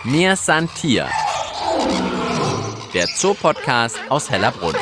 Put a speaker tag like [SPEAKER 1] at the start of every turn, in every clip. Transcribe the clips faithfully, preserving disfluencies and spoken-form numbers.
[SPEAKER 1] Mir san Tier, der Zoopodcast aus Hellerbrunn.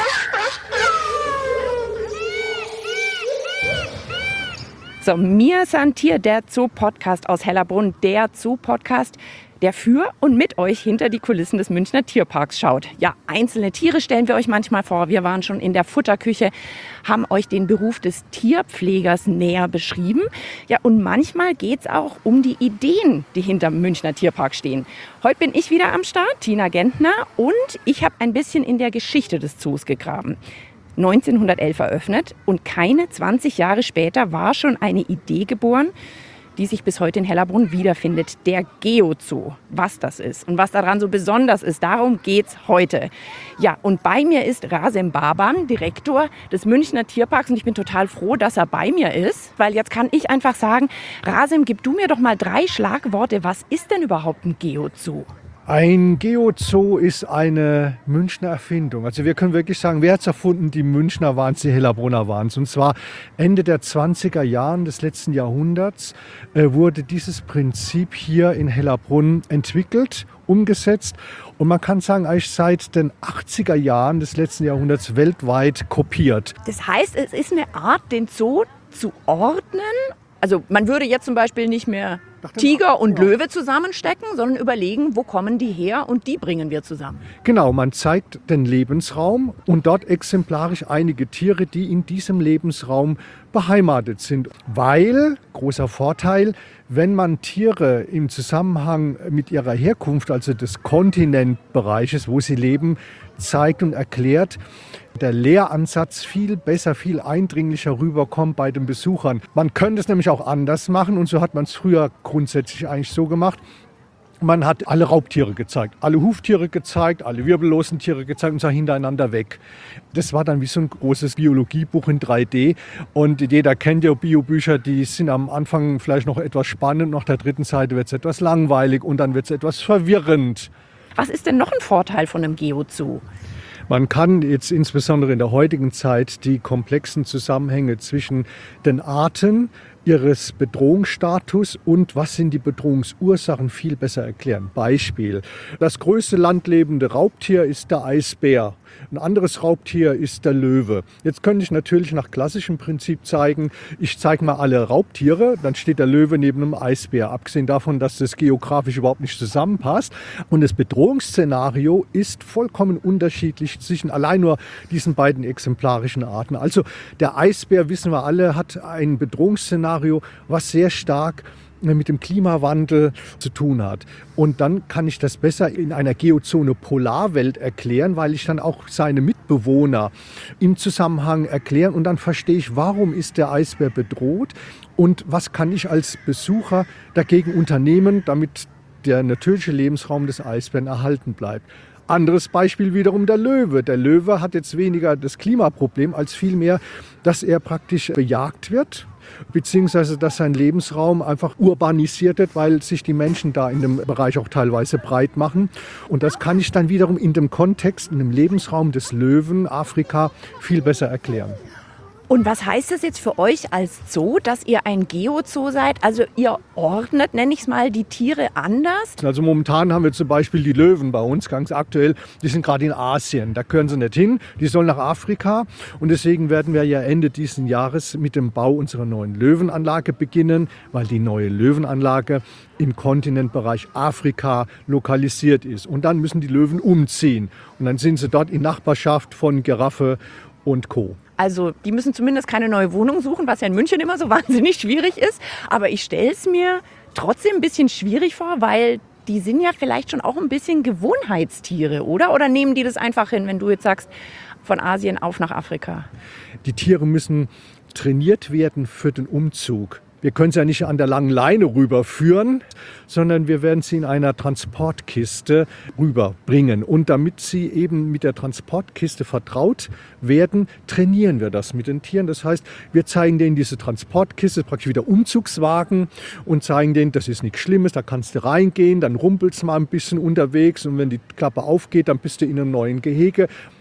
[SPEAKER 2] So, Mir san Tier, der Zoopodcast aus Hellerbrunn, der Zoopodcast, der für und mit euch hinter die Kulissen des Münchner Tierparks schaut. Ja, einzelne Tiere stellen wir euch manchmal vor. Wir waren schon in der Futterküche, haben euch den Beruf des Tierpflegers näher beschrieben. Ja, und manchmal geht es auch um die Ideen, die hinter dem Münchner Tierpark stehen. Heute bin ich wieder am Start, Tina Gentner, und ich habe ein bisschen in der Geschichte des Zoos gegraben. neunzehnhundertelf eröffnet und keine zwanzig Jahre später war schon eine Idee geboren, die sich bis heute in Hellerbrunn wiederfindet, der Geo-Zoo. Was das ist und was daran so besonders ist, darum geht's heute. Ja, und bei mir ist Razem Baban, Direktor des Münchner Tierparks, und ich bin total froh, dass er bei mir ist, weil jetzt kann ich einfach sagen, Razem, gib du mir doch mal drei Schlagworte. Was ist denn überhaupt ein Geo-Zoo?
[SPEAKER 3] Ein Geo-Zoo ist eine Münchner Erfindung. Also wir können wirklich sagen, wer hat es erfunden? Die Münchner waren es, die Hellerbrunner waren es. Und zwar Ende der zwanziger Jahren des letzten Jahrhunderts äh, wurde dieses Prinzip hier in Hellerbrunn entwickelt, umgesetzt. Und man kann sagen, eigentlich seit den achtziger Jahren des letzten Jahrhunderts weltweit kopiert.
[SPEAKER 2] Das heißt, es ist eine Art, den Zoo zu ordnen. Also man würde jetzt zum Beispiel nicht mehr Tiger und Löwe zusammenstecken, sondern überlegen, wo kommen die her, und die bringen wir zusammen.
[SPEAKER 3] Genau, man zeigt den Lebensraum und dort exemplarisch einige Tiere, die in diesem Lebensraum beheimatet sind. Weil, großer Vorteil, wenn man Tiere im Zusammenhang mit ihrer Herkunft, also des Kontinentbereiches, wo sie leben, zeigt und erklärt, der Lehransatz viel besser, viel eindringlicher rüberkommt bei den Besuchern. Man könnte es nämlich auch anders machen, und so hat man es früher grundsätzlich eigentlich so gemacht. Man hat alle Raubtiere gezeigt, alle Huftiere gezeigt, alle wirbellosen Tiere gezeigt und sah hintereinander weg. Das war dann wie so ein großes Biologiebuch in drei D. Und jeder kennt ja Biobücher, die sind am Anfang vielleicht noch etwas spannend, nach der dritten Seite wird es etwas langweilig und dann wird es etwas verwirrend.
[SPEAKER 2] Was ist denn noch ein Vorteil von einem Geo-Zoo?
[SPEAKER 3] Man kann jetzt insbesondere in der heutigen Zeit die komplexen Zusammenhänge zwischen den Arten, ihres Bedrohungsstatus und was sind die Bedrohungsursachen viel besser erklären. Beispiel: Das größte landlebende Raubtier ist der Eisbär. Ein anderes Raubtier ist der Löwe. Jetzt könnte ich natürlich nach klassischem Prinzip zeigen, ich zeige mal alle Raubtiere, dann steht der Löwe neben einem Eisbär. Abgesehen davon, dass das geografisch überhaupt nicht zusammenpasst. Und das Bedrohungsszenario ist vollkommen unterschiedlich zwischen allein nur diesen beiden exemplarischen Arten. Also der Eisbär, wissen wir alle, hat ein Bedrohungsszenario, was sehr stark mit dem Klimawandel zu tun hat. Und dann kann ich das besser in einer Geozone Polarwelt erklären, weil ich dann auch seine Mitbewohner im Zusammenhang erklären, und dann verstehe ich, warum ist der Eisbär bedroht und was kann ich als Besucher dagegen unternehmen, damit der natürliche Lebensraum des Eisbären erhalten bleibt. Anderes Beispiel wiederum der Löwe. Der Löwe hat jetzt weniger das Klimaproblem als vielmehr, dass er praktisch bejagt wird, beziehungsweise dass sein Lebensraum einfach urbanisiert wird, weil sich die Menschen da in dem Bereich auch teilweise breit machen. Und das kann ich dann wiederum in dem Kontext, in dem Lebensraum des Löwen Afrika viel besser erklären.
[SPEAKER 2] Und was heißt das jetzt für euch als Zoo, dass ihr ein Geo-Zoo seid? Also ihr ordnet, nenne ich es mal, die Tiere anders?
[SPEAKER 3] Also momentan haben wir zum Beispiel die Löwen bei uns, ganz aktuell. Die sind gerade in Asien, da gehören sie nicht hin. Die sollen nach Afrika, und deswegen werden wir ja Ende dieses Jahres mit dem Bau unserer neuen Löwenanlage beginnen, weil die neue Löwenanlage im Kontinentbereich Afrika lokalisiert ist. Und dann müssen die Löwen umziehen, und dann sind sie dort in Nachbarschaft von Giraffe und Co.
[SPEAKER 2] Also die müssen zumindest keine neue Wohnung suchen, was ja in München immer so wahnsinnig schwierig ist. Aber ich stelle es mir trotzdem ein bisschen schwierig vor, weil die sind ja vielleicht schon auch ein bisschen Gewohnheitstiere, oder? Oder nehmen die das einfach hin, wenn du jetzt sagst, von Asien auf nach Afrika?
[SPEAKER 3] Die Tiere müssen trainiert werden für den Umzug. Wir können sie ja nicht an der langen Leine rüberführen, sondern wir werden sie in einer Transportkiste rüberbringen. Und damit sie eben mit der Transportkiste vertraut werden, trainieren wir das mit den Tieren. Das heißt, wir zeigen denen diese Transportkiste, praktisch wie der Umzugswagen, und zeigen denen, das ist nichts Schlimmes, da kannst du reingehen, dann rumpelst du mal ein bisschen unterwegs, und wenn die Klappe aufgeht, dann bist du in einem neuen Gehege.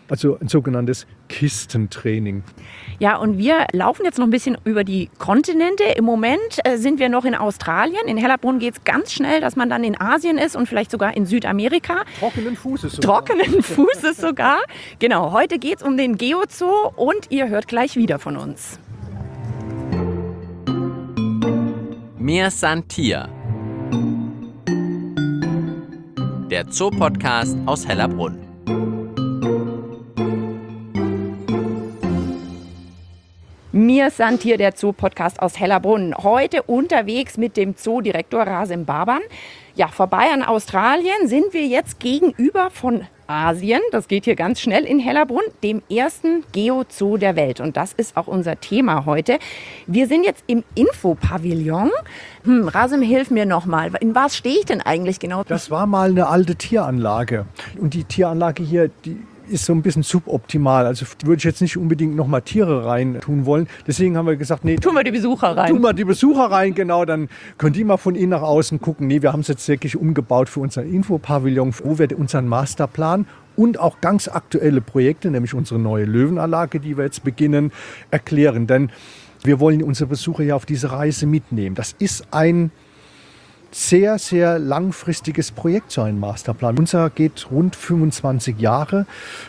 [SPEAKER 3] also ein sogenanntes Kistentraining.
[SPEAKER 2] Ja, und wir laufen jetzt noch ein bisschen über die Kontinente. Im Moment äh, sind wir noch in Australien. In Hellerbrunn geht es ganz schnell, dass man dann in Asien ist und vielleicht sogar in Südamerika.
[SPEAKER 3] Trockenen Fußes sogar.
[SPEAKER 2] Trockenen Fußes sogar. Genau, heute geht es um den Geozoo und ihr hört gleich wieder von uns.
[SPEAKER 1] Mir san Tier. Der Zoopodcast aus Hellerbrunn.
[SPEAKER 2] Mir san Tier, der Zoo-Podcast aus Hellerbrunn. Heute unterwegs mit dem Zoodirektor Rasim Baban. Ja, vorbei an Australien sind wir jetzt gegenüber von Asien. Das geht hier ganz schnell in Hellerbrunn, dem ersten Geozoo der Welt. Und das ist auch unser Thema heute. Wir sind jetzt im Infopavillon. Hm, Rasim, hilf mir nochmal. In was stehe ich denn eigentlich genau?
[SPEAKER 3] Das war mal eine alte Tieranlage. Und die Tieranlage hier, die ist so ein bisschen suboptimal. Also würde ich jetzt nicht unbedingt noch mal Tiere rein tun wollen. Deswegen haben wir gesagt, nee,
[SPEAKER 2] tun wir die Besucher rein.
[SPEAKER 3] Tun wir die Besucher rein, genau. Dann könnt ihr mal von innen nach außen gucken. Nee, wir haben es jetzt wirklich umgebaut für unseren Infopavillon, wo wir unseren Masterplan und auch ganz aktuelle Projekte, nämlich unsere neue Löwenanlage, die wir jetzt beginnen, erklären. Denn wir wollen unsere Besucher ja auf diese Reise mitnehmen. Das ist ein sehr, sehr langfristiges Projekt, so ein Masterplan. Unser geht rund fünfundzwanzig Jahre.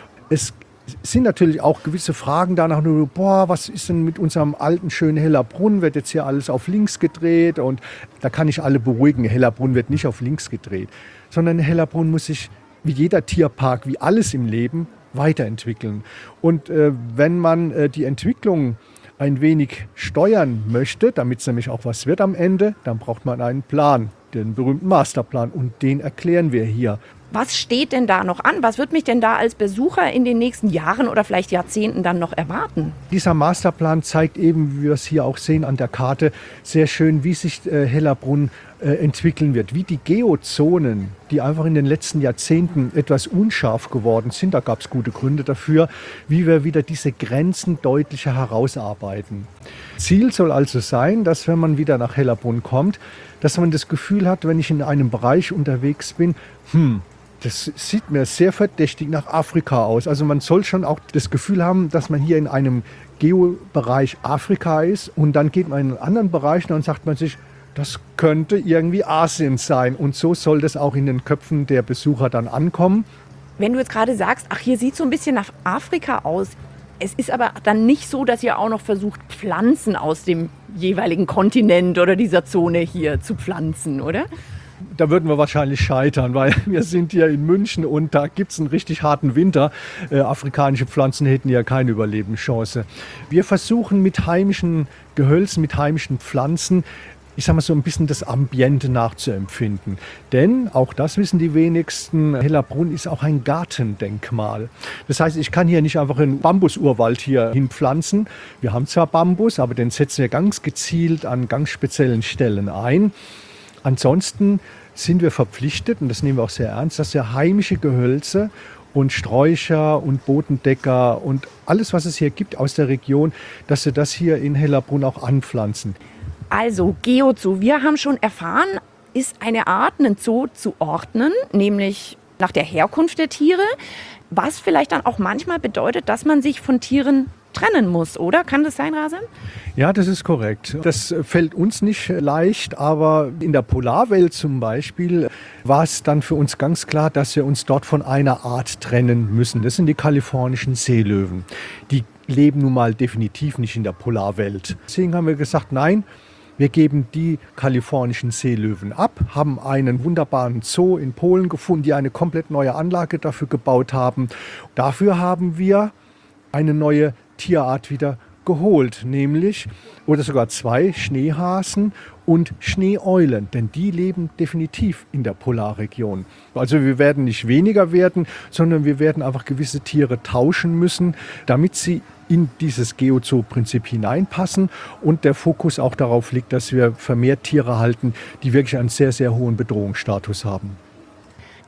[SPEAKER 3] Es sind natürlich auch gewisse Fragen danach, nur, boah, was ist denn mit unserem alten, schönen Hellerbrunn? Wird jetzt hier alles auf links gedreht? Und da kann ich alle beruhigen, Hellerbrunn wird nicht auf links gedreht, sondern Hellerbrunn muss sich, wie jeder Tierpark, wie alles im Leben, weiterentwickeln. Und äh, wenn man äh, die Entwicklung ein wenig steuern möchte, damit es nämlich auch was wird am Ende, dann braucht man einen Plan, den berühmten Masterplan. Und den erklären wir hier.
[SPEAKER 2] Was steht denn da noch an? Was wird mich denn da als Besucher in den nächsten Jahren oder vielleicht Jahrzehnten dann noch erwarten?
[SPEAKER 3] Dieser Masterplan zeigt eben, wie wir es hier auch sehen an der Karte, sehr schön, wie sich äh, Hellerbrunn äh, entwickeln wird. Wie die Geozonen, die einfach in den letzten Jahrzehnten etwas unscharf geworden sind, da gab es gute Gründe dafür, wie wir wieder diese Grenzen deutlicher herausarbeiten. Ziel soll also sein, dass wenn man wieder nach Hellerbrunn kommt, dass man das Gefühl hat, wenn ich in einem Bereich unterwegs bin, hm, das sieht mir sehr verdächtig nach Afrika aus. Also man soll schon auch das Gefühl haben, dass man hier in einem Geobereich Afrika ist und dann geht man in einen anderen Bereich und dann sagt man sich, das könnte irgendwie Asien sein. Und so soll das auch in den Köpfen der Besucher dann ankommen.
[SPEAKER 2] Wenn du jetzt gerade sagst, ach, hier sieht so ein bisschen nach Afrika aus. Es ist aber dann nicht so, dass ihr auch noch versucht, Pflanzen aus dem jeweiligen Kontinent oder dieser Zone hier zu pflanzen, oder?
[SPEAKER 3] Da würden wir wahrscheinlich scheitern, weil wir sind hier in München und da gibt es einen richtig harten Winter. Äh, afrikanische Pflanzen hätten ja keine Überlebenschance. Wir versuchen mit heimischen Gehölzen, mit heimischen Pflanzen, ich sage mal so ein bisschen das Ambiente nachzuempfinden. Denn, auch das wissen die wenigsten, Hellerbrunn ist auch ein Gartendenkmal. Das heißt, ich kann hier nicht einfach einen Bambusurwald hier hinpflanzen. Wir haben zwar Bambus, aber den setzen wir ganz gezielt an ganz speziellen Stellen ein. Ansonsten sind wir verpflichtet, und das nehmen wir auch sehr ernst, dass wir heimische Gehölze und Sträucher und Bodendecker und alles, was es hier gibt aus der Region, dass wir das hier in Hellerbrunn auch anpflanzen.
[SPEAKER 2] Also Geozoo, wir haben schon erfahren, ist eine Art, einen Zoo zu ordnen, nämlich nach der Herkunft der Tiere, was vielleicht dann auch manchmal bedeutet, dass man sich von Tieren trennen muss, oder? Kann das sein, Rasim?
[SPEAKER 3] Ja, das ist korrekt. Das fällt uns nicht leicht, aber in der Polarwelt zum Beispiel war es dann für uns ganz klar, dass wir uns dort von einer Art trennen müssen. Das sind die kalifornischen Seelöwen. Die leben nun mal definitiv nicht in der Polarwelt. Deswegen haben wir gesagt, nein, wir geben die kalifornischen Seelöwen ab, haben einen wunderbaren Zoo in Polen gefunden, die eine komplett neue Anlage dafür gebaut haben. Dafür haben wir eine neue Tierart wieder geholt, nämlich, oder sogar zwei, Schneehasen und Schneeeulen, denn die leben definitiv in der Polarregion. Also wir werden nicht weniger werden, sondern wir werden einfach gewisse Tiere tauschen müssen, damit sie in dieses Geozoo-Prinzip hineinpassen und der Fokus auch darauf liegt, dass wir vermehrt Tiere halten, die wirklich einen sehr, sehr hohen Bedrohungsstatus haben.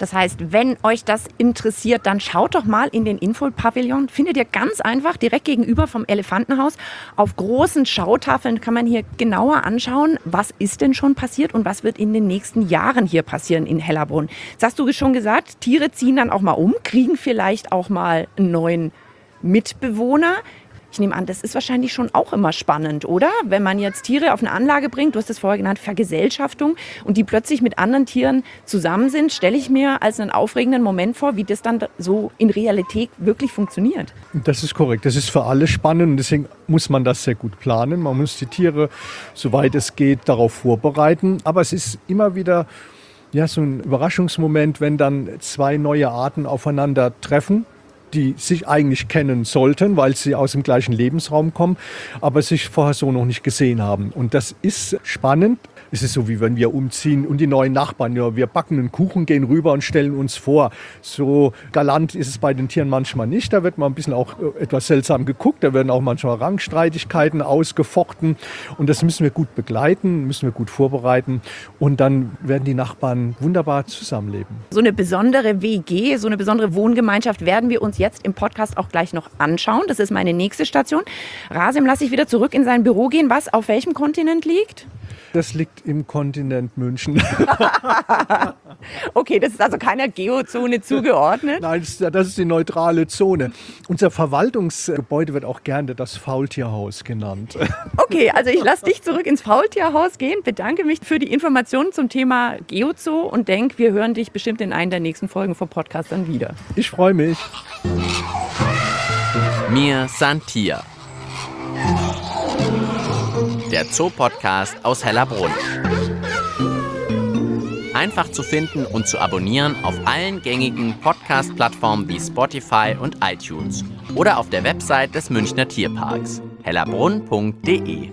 [SPEAKER 2] Das heißt, wenn euch das interessiert, dann schaut doch mal in den Infopavillon. Findet ihr ganz einfach direkt gegenüber vom Elefantenhaus. Auf großen Schautafeln kann man hier genauer anschauen, was ist denn schon passiert und was wird in den nächsten Jahren hier passieren in Hellerbrunn. Jetzt hast du schon gesagt, Tiere ziehen dann auch mal um, kriegen vielleicht auch mal einen neuen Mitbewohner. Ich nehme an, das ist wahrscheinlich schon auch immer spannend, oder? Wenn man jetzt Tiere auf eine Anlage bringt, du hast es vorher genannt, Vergesellschaftung, und die plötzlich mit anderen Tieren zusammen sind, stelle ich mir als einen aufregenden Moment vor, wie das dann so in Realität wirklich funktioniert.
[SPEAKER 3] Das ist korrekt. Das ist für alle spannend und deswegen muss man das sehr gut planen. Man muss die Tiere, soweit es geht, darauf vorbereiten. Aber es ist immer wieder ja, so ein Überraschungsmoment, wenn dann zwei neue Arten aufeinandertreffen, die sich eigentlich kennen sollten, weil sie aus dem gleichen Lebensraum kommen, aber sich vorher so noch nicht gesehen haben. Und das ist spannend. Es ist so, wie wenn wir umziehen und die neuen Nachbarn, ja, wir backen einen Kuchen, gehen rüber und stellen uns vor. So galant ist es bei den Tieren manchmal nicht. Da wird man ein bisschen auch etwas seltsam geguckt. Da werden auch manchmal Rangstreitigkeiten ausgefochten. Und das müssen wir gut begleiten, müssen wir gut vorbereiten. Und dann werden die Nachbarn wunderbar zusammenleben.
[SPEAKER 2] So eine besondere W G, so eine besondere Wohngemeinschaft werden wir uns jetzt im Podcast auch gleich noch anschauen. Das ist meine nächste Station. Rasim lasse ich wieder zurück in sein Büro gehen. Was auf welchem Kontinent liegt?
[SPEAKER 3] Das liegt im Kontinent München.
[SPEAKER 2] Okay, das ist also keiner Geozone zugeordnet?
[SPEAKER 3] Nein, das ist die neutrale Zone. Unser Verwaltungsgebäude wird auch gerne das Faultierhaus genannt.
[SPEAKER 2] Okay, also ich lasse dich zurück ins Faultierhaus gehen, bedanke mich für die Informationen zum Thema Geozoo und denke, wir hören dich bestimmt in einer der nächsten Folgen vom Podcast dann wieder.
[SPEAKER 3] Ich freue mich.
[SPEAKER 1] Mir Santia. Der Zoo-Podcast aus Hellerbrunn. Einfach zu finden und zu abonnieren auf allen gängigen Podcast-Plattformen wie Spotify und iTunes oder auf der Website des Münchner Tierparks hellerbrunn punkt de.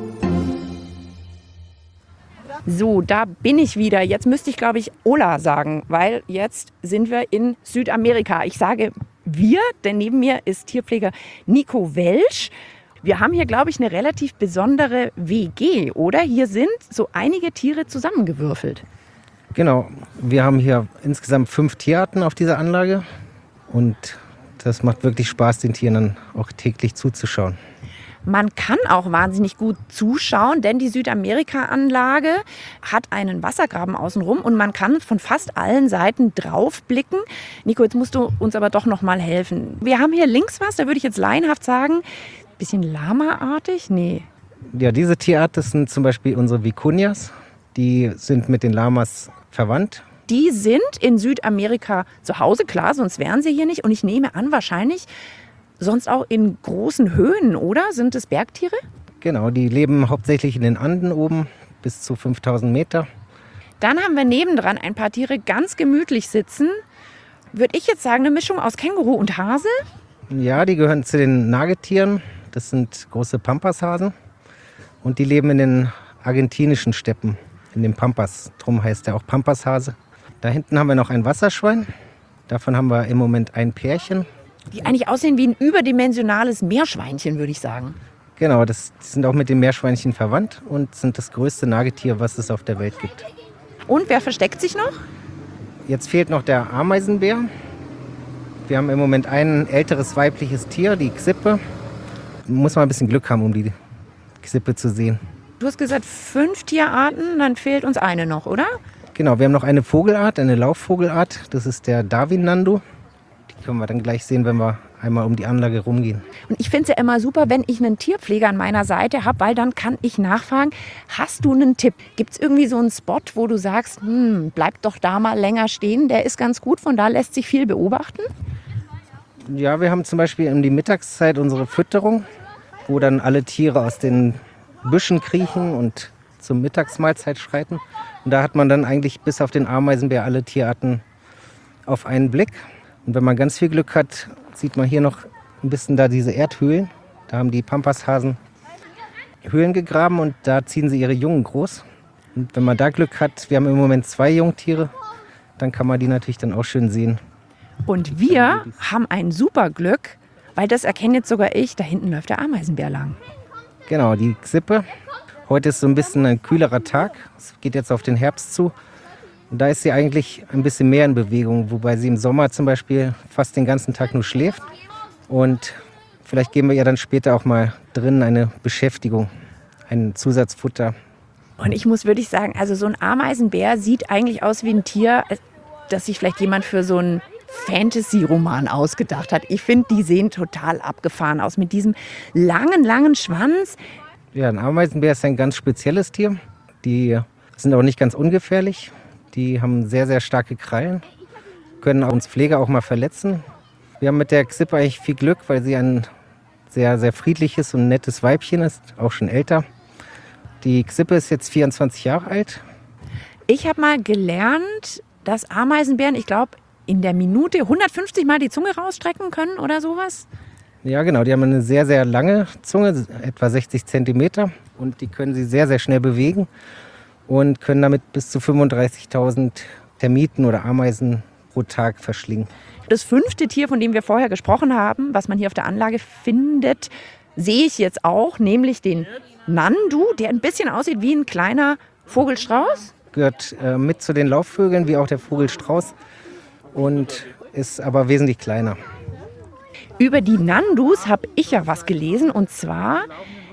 [SPEAKER 2] So, da bin ich wieder. Jetzt müsste ich, glaube ich, Ola sagen, weil jetzt sind wir in Südamerika. Ich sage wir, denn neben mir ist Tierpfleger Nico Welsch. Wir haben hier, glaube ich, eine relativ besondere W G, oder? Hier sind so einige Tiere zusammengewürfelt.
[SPEAKER 4] Genau, wir haben hier insgesamt fünf Tierarten auf dieser Anlage und das macht wirklich Spaß, den Tieren dann auch täglich zuzuschauen.
[SPEAKER 2] Man kann auch wahnsinnig gut zuschauen, denn die Südamerika-Anlage hat einen Wassergraben außenrum und man kann von fast allen Seiten drauf blicken. Nico, jetzt musst du uns aber doch noch mal helfen. Wir haben hier links was, da würde ich jetzt laienhaft sagen, bisschen Lama-artig? Nee.
[SPEAKER 4] Ja, diese Tierart, das sind zum Beispiel unsere Vicunias. Die sind mit den Lamas verwandt.
[SPEAKER 2] Die sind in Südamerika zu Hause, klar, sonst wären sie hier nicht. Und ich nehme an, wahrscheinlich sonst auch in großen Höhen, oder? Sind es Bergtiere?
[SPEAKER 4] Genau, die leben hauptsächlich in den Anden oben, bis zu fünftausend Meter.
[SPEAKER 2] Dann haben wir nebendran ein paar Tiere ganz gemütlich sitzen. Würde ich jetzt sagen, eine Mischung aus Känguru und Hase?
[SPEAKER 4] Ja, die gehören zu den Nagetieren. Das sind große Pampashasen. Und die leben in den argentinischen Steppen, in den Pampas. Drum heißt er auch Pampashase. Da hinten haben wir noch ein Wasserschwein. Davon haben wir im Moment ein Pärchen.
[SPEAKER 2] Die eigentlich aussehen wie ein überdimensionales Meerschweinchen, würde ich sagen.
[SPEAKER 4] Genau, das, die sind auch mit den Meerschweinchen verwandt und sind das größte Nagetier, was es auf der Welt gibt.
[SPEAKER 2] Und wer versteckt sich noch?
[SPEAKER 4] Jetzt fehlt noch der Ameisenbär. Wir haben im Moment ein älteres weibliches Tier, die Xippe. Muss man ein bisschen Glück haben, um die Xippe zu sehen.
[SPEAKER 2] Du hast gesagt, fünf Tierarten, dann fehlt uns eine noch, oder?
[SPEAKER 4] Genau, wir haben noch eine Vogelart, eine Laufvogelart. Das ist der Darwin-Nando. Die können wir dann gleich sehen, wenn wir einmal um die Anlage rumgehen.
[SPEAKER 2] Und ich finde es ja immer super, wenn ich einen Tierpfleger an meiner Seite habe, weil dann kann ich nachfragen, hast du einen Tipp? Gibt es irgendwie so einen Spot, wo du sagst, hm, bleib doch da mal länger stehen, der ist ganz gut, von da lässt sich viel beobachten?
[SPEAKER 4] Ja, wir haben zum Beispiel in die Mittagszeit unsere Fütterung, wo dann alle Tiere aus den Büschen kriechen und zur Mittagsmahlzeit schreiten. Und da hat man dann eigentlich bis auf den Ameisenbär alle Tierarten auf einen Blick. Und wenn man ganz viel Glück hat, sieht man hier noch ein bisschen da diese Erdhöhlen. Da haben die Pampashasen Höhlen gegraben und da ziehen sie ihre Jungen groß. Und wenn man da Glück hat, wir haben im Moment zwei Jungtiere, dann kann man die natürlich dann auch schön sehen.
[SPEAKER 2] Und wir haben ein super Glück, weil das erkenne jetzt sogar ich, da hinten läuft der Ameisenbär lang.
[SPEAKER 4] Genau, die Xippe. Heute ist so ein bisschen ein kühlerer Tag. Es geht jetzt auf den Herbst zu. Da ist sie eigentlich ein bisschen mehr in Bewegung, wobei sie im Sommer zum Beispiel fast den ganzen Tag nur schläft. Und vielleicht geben wir ihr dann später auch mal drinnen eine Beschäftigung, ein Zusatzfutter.
[SPEAKER 2] Und ich muss wirklich sagen, also so ein Ameisenbär sieht eigentlich aus wie ein Tier, das sich vielleicht jemand für so einen Fantasy-Roman ausgedacht hat. Ich finde, die sehen total abgefahren aus mit diesem langen, langen Schwanz.
[SPEAKER 4] Ja, ein Ameisenbär ist ein ganz spezielles Tier. Die sind auch nicht ganz ungefährlich. Die haben sehr, sehr starke Krallen, können uns Pfleger auch mal verletzen. Wir haben mit der Xippe eigentlich viel Glück, weil sie ein sehr, sehr friedliches und nettes Weibchen ist, auch schon älter. Die Xippe ist jetzt vierundzwanzig Jahre alt.
[SPEAKER 2] Ich habe mal gelernt, dass Ameisenbären, ich glaube, in der Minute hundertfünfzig Mal die Zunge rausstrecken können oder sowas.
[SPEAKER 4] Ja, genau. Die haben eine sehr, sehr lange Zunge, etwa sechzig Zentimeter. Und die können sie sehr, sehr schnell bewegen und können damit bis zu fünfunddreißigtausend Termiten oder Ameisen pro Tag verschlingen.
[SPEAKER 2] Das fünfte Tier, von dem wir vorher gesprochen haben, was man hier auf der Anlage findet, sehe ich jetzt auch, nämlich den Nandu, der ein bisschen aussieht wie ein kleiner Vogelstrauß.
[SPEAKER 4] Gehört äh, mit zu den Laufvögeln, wie auch der Vogelstrauß, und ist aber wesentlich kleiner.
[SPEAKER 2] Über die Nandus habe ich ja was gelesen, und zwar,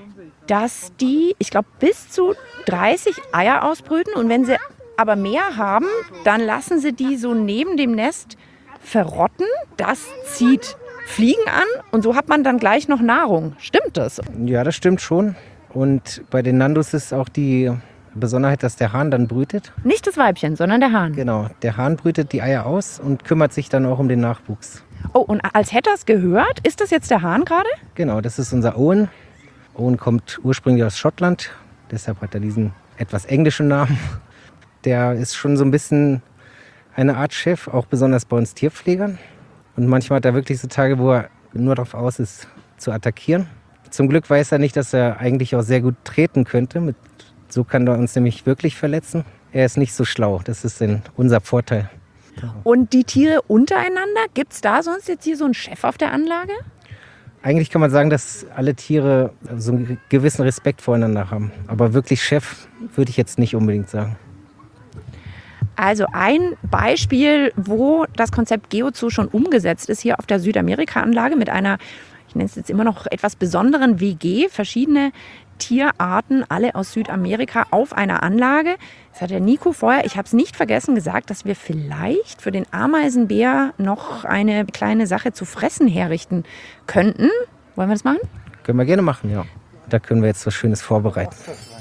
[SPEAKER 2] dass die, ich glaube, bis zu dreißig Eier ausbrüten, und wenn sie aber mehr haben, dann lassen sie die so neben dem Nest verrotten. Das zieht Fliegen an und so hat man dann gleich noch Nahrung. Stimmt das?
[SPEAKER 4] Ja, das stimmt schon. Und bei den Nandus ist auch die Besonderheit, dass der Hahn dann brütet.
[SPEAKER 2] Nicht das Weibchen, sondern der Hahn.
[SPEAKER 4] Genau, der Hahn brütet die Eier aus und kümmert sich dann auch um den Nachwuchs.
[SPEAKER 2] Oh, und als hätte er es gehört, ist das jetzt der Hahn gerade?
[SPEAKER 4] Genau, das ist unser Owen. Owen kommt ursprünglich aus Schottland, deshalb hat er diesen etwas englischen Namen. Der ist schon so ein bisschen eine Art Chef, auch besonders bei uns Tierpflegern. Und manchmal hat er wirklich so Tage, wo er nur darauf aus ist, zu attackieren. Zum Glück weiß er nicht, dass er eigentlich auch sehr gut treten könnte. Mit, so kann er uns nämlich wirklich verletzen. Er ist nicht so schlau, das ist ein, unser Vorteil.
[SPEAKER 2] Und die Tiere untereinander, gibt es da sonst jetzt hier so einen Chef auf der Anlage?
[SPEAKER 4] Eigentlich kann man sagen, dass alle Tiere so einen gewissen Respekt voreinander haben. Aber wirklich Chef würde ich jetzt nicht unbedingt sagen.
[SPEAKER 2] Also ein Beispiel, wo das Konzept Geozoo schon umgesetzt ist, hier auf der Südamerika-Anlage mit einer, ich nenne es jetzt immer noch etwas besonderen W G, verschiedene Tierarten, alle aus Südamerika auf einer Anlage. Das hat der Nico vorher, ich habe es nicht vergessen, gesagt, dass wir vielleicht für den Ameisenbär noch eine kleine Sache zu fressen herrichten könnten. Wollen wir das machen?
[SPEAKER 4] Können wir gerne machen, ja. Da können wir jetzt was Schönes vorbereiten.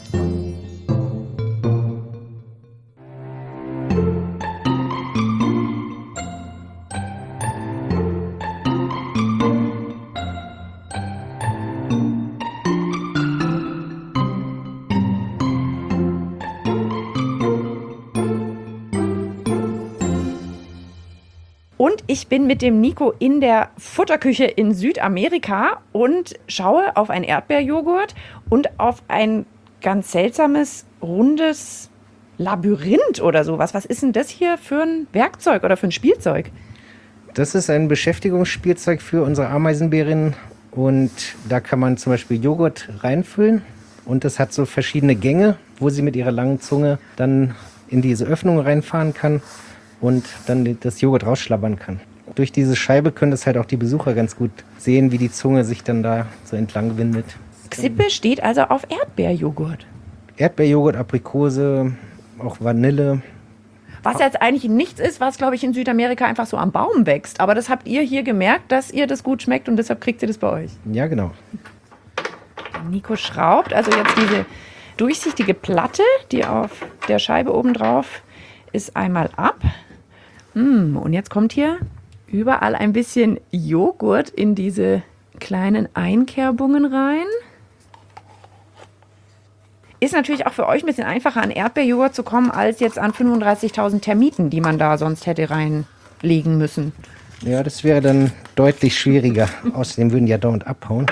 [SPEAKER 2] Und ich bin mit dem Nico in der Futterküche in Südamerika und schaue auf einen Erdbeerjoghurt und auf ein ganz seltsames, rundes Labyrinth oder sowas. Was ist denn das hier für ein Werkzeug oder für ein Spielzeug?
[SPEAKER 4] Das ist ein Beschäftigungsspielzeug für unsere Ameisenbärinnen. Und da kann man zum Beispiel Joghurt reinfüllen. Und das hat so verschiedene Gänge, wo sie mit ihrer langen Zunge dann in diese Öffnung reinfahren kann und dann das Joghurt rausschlabbern kann. Durch diese Scheibe können das halt auch die Besucher ganz gut sehen, wie die Zunge sich dann da so entlang windet.
[SPEAKER 2] Xippe steht also auf Erdbeerjoghurt.
[SPEAKER 4] Erdbeerjoghurt, Aprikose, auch Vanille.
[SPEAKER 2] Was jetzt eigentlich nichts ist, was, glaube ich, in Südamerika einfach so am Baum wächst. Aber das habt ihr hier gemerkt, dass ihr das gut schmeckt und deshalb kriegt ihr das bei euch.
[SPEAKER 4] Ja, genau.
[SPEAKER 2] Nico schraubt also jetzt diese durchsichtige Platte, die auf der Scheibe oben drauf ist, einmal ab. Mm, und jetzt kommt hier überall ein bisschen Joghurt in diese kleinen Einkerbungen rein. Ist natürlich auch für euch ein bisschen einfacher, an Erdbeerjoghurt zu kommen, als jetzt an fünfunddreißigtausend Termiten, die man da sonst hätte reinlegen müssen.
[SPEAKER 4] Ja, das wäre dann deutlich schwieriger. Außerdem würden die ja dauernd abhauen.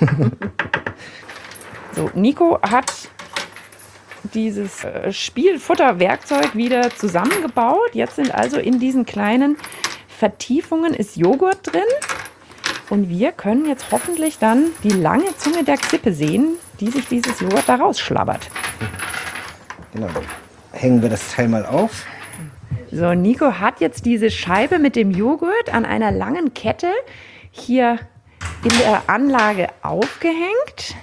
[SPEAKER 2] So, Nico hat dieses Spielfutterwerkzeug wieder zusammengebaut. Jetzt sind also in diesen kleinen Vertiefungen ist Joghurt drin. Und wir können jetzt hoffentlich dann die lange Zunge der Xippe sehen, die sich dieses Joghurt da rausschlabbert.
[SPEAKER 4] Genau. Hängen wir das Teil mal auf.
[SPEAKER 2] So, Nico hat jetzt diese Scheibe mit dem Joghurt an einer langen Kette hier in der Anlage aufgehängt.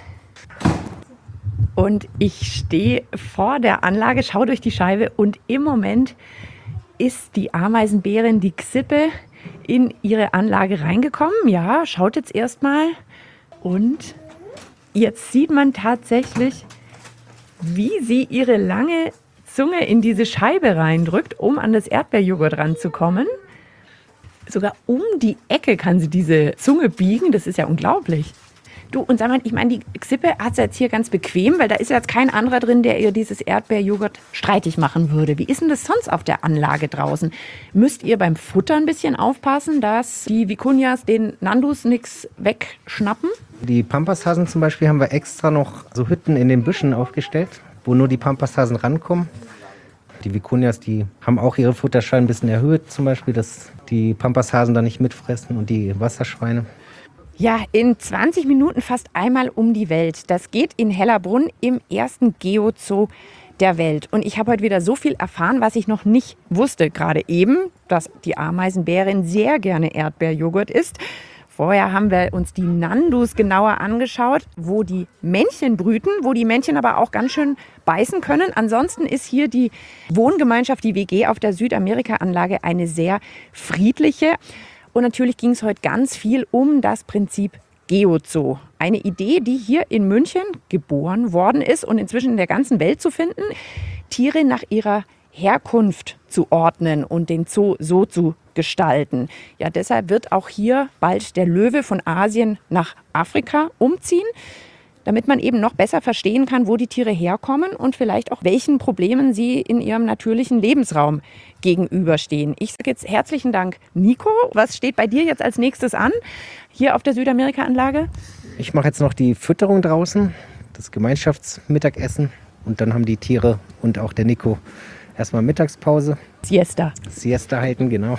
[SPEAKER 2] Und ich stehe vor der Anlage, schaue durch die Scheibe und im Moment ist die Ameisenbärin, die Xippe, in ihre Anlage reingekommen. Ja, schaut jetzt erstmal. Und jetzt sieht man tatsächlich, wie sie ihre lange Zunge in diese Scheibe reindrückt, um an das Erdbeerjoghurt ranzukommen. Sogar um die Ecke kann sie diese Zunge biegen. Das ist ja unglaublich. Du, und sag mal, ich meine, die Xippe hat es jetzt hier ganz bequem, weil da ist jetzt kein anderer drin, der ihr dieses Erdbeerjoghurt streitig machen würde. Wie ist denn das sonst auf der Anlage draußen? Müsst ihr beim Futter ein bisschen aufpassen, dass die Vicunias den Nandus nichts wegschnappen?
[SPEAKER 4] Die Pampashasen zum Beispiel haben wir extra noch so Hütten in den Büschen aufgestellt, wo nur die Pampashasen rankommen. Die Vicunias, die haben auch ihre Futterschalen ein bisschen erhöht, zum Beispiel, dass die Pampashasen da nicht mitfressen und die Wasserschweine.
[SPEAKER 2] Ja, in zwanzig Minuten fast einmal um die Welt. Das geht in Hellerbrunn im ersten Geozoo der Welt. Und ich habe heute wieder so viel erfahren, was ich noch nicht wusste. Gerade eben, dass die Ameisenbärin sehr gerne Erdbeerjoghurt isst. Vorher haben wir uns die Nandus genauer angeschaut, wo die Männchen brüten, wo die Männchen aber auch ganz schön beißen können. Ansonsten ist hier die Wohngemeinschaft, die W G auf der Südamerika-Anlage eine sehr friedliche. Und natürlich ging es heute ganz viel um das Prinzip Geozoo. Eine Idee, die hier in München geboren worden ist und inzwischen in der ganzen Welt zu finden, Tiere nach ihrer Herkunft zu ordnen und den Zoo so zu gestalten. Ja, deshalb wird auch hier bald der Löwe von Asien nach Afrika umziehen, damit man eben noch besser verstehen kann, wo die Tiere herkommen und vielleicht auch welchen Problemen sie in ihrem natürlichen Lebensraum gegenüberstehen. Ich sage jetzt herzlichen Dank, Nico. Was steht bei dir jetzt als nächstes an, hier auf der Südamerika-Anlage?
[SPEAKER 4] Ich mache jetzt noch die Fütterung draußen, das Gemeinschaftsmittagessen und dann haben die Tiere und auch der Nico erstmal Mittagspause.
[SPEAKER 2] Siesta.
[SPEAKER 4] Siesta halten, genau.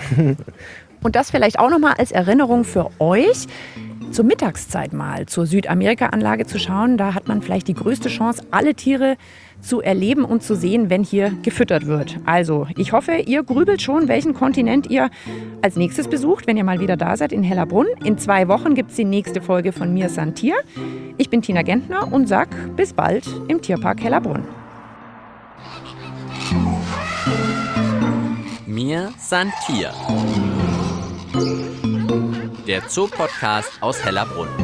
[SPEAKER 2] Und das vielleicht auch nochmal als Erinnerung für euch, zur Mittagszeit mal zur Südamerika-Anlage zu schauen. Da hat man vielleicht die größte Chance, alle Tiere zu erleben und zu sehen, wenn hier gefüttert wird. Also, ich hoffe, ihr grübelt schon, welchen Kontinent ihr als nächstes besucht, wenn ihr mal wieder da seid in Hellerbrunn. In zwei Wochen gibt es die nächste Folge von Mir san Tier. Ich bin Tina Gentner und sag bis bald im Tierpark Hellerbrunn.
[SPEAKER 1] Mir san Tier. Der Zoo-Podcast aus Hellerbrunn.